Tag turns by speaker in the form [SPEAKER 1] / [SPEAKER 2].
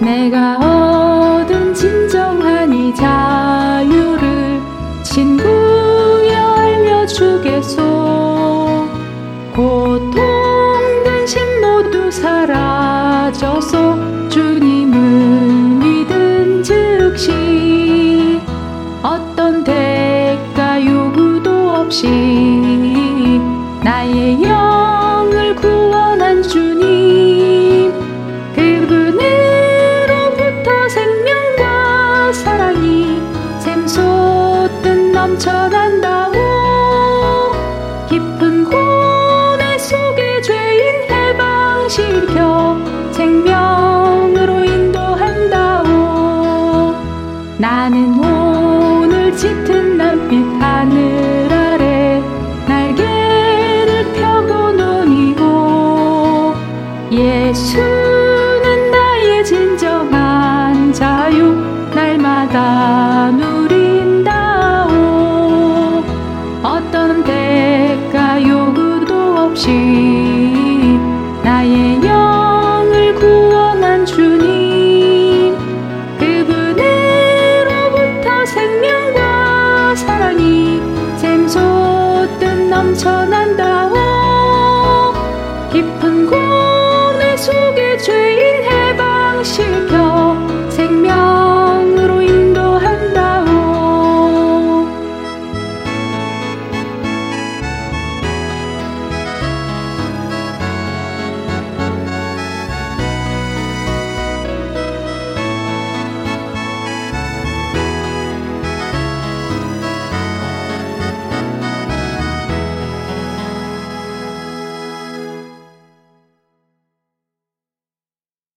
[SPEAKER 1] 내가 얻은 진정한 이 자유를 친구여 알려주겠소. 고통 근심 모두 사라져서 주님을 믿은 즉시 어떤 대가 요구도 없이 나의 영을 구원한 주님, 그분으로부터 생명과 사랑이 샘솟듯 넘쳐난다오. 깊은 고뇌 속에 죄인 해방시켜 생명으로 인도한다오. 나는